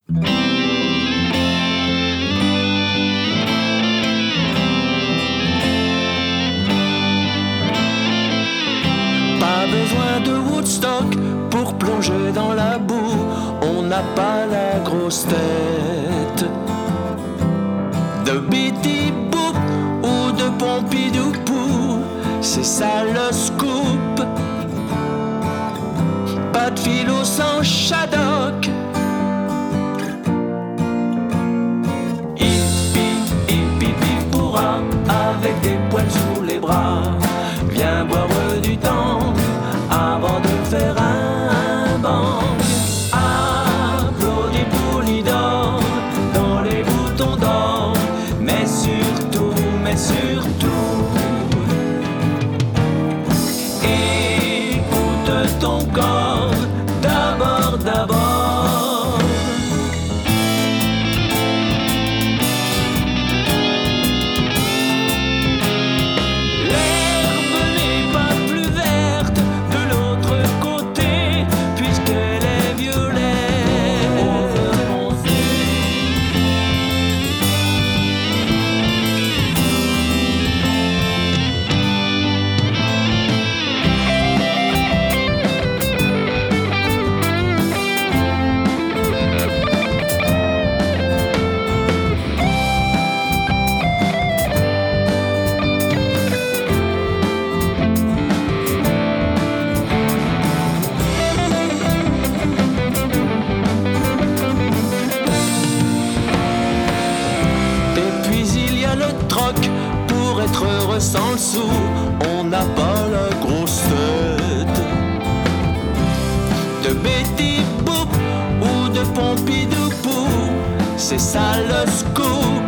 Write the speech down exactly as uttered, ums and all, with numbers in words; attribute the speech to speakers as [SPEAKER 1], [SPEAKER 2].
[SPEAKER 1] Pas besoin de Woodstock pour plonger dans la boue, on n'a pas la grosse tête. De Betty Boop ou de Pompidou Pou, c'est ça le scoop. Pas de philo sans Shadok. Hippie, hippie, hippie pourra, avec des poils sous les bras. Viens boire du temps avant de faire un bang. Applaudis pour l'idole dans les boutons d'or. Mais surtout, mais surtout, écoute ton corps d'abord, d'abord. L'herbe n'est pas plus verte de l'autre côté, puisqu'elle est violette. Et puis il y a le troc, pour être heureux sans le sou, on n'a pas la grosse tête. De Betty Boop ou de Pompidou Pou, c'est ça le scoop.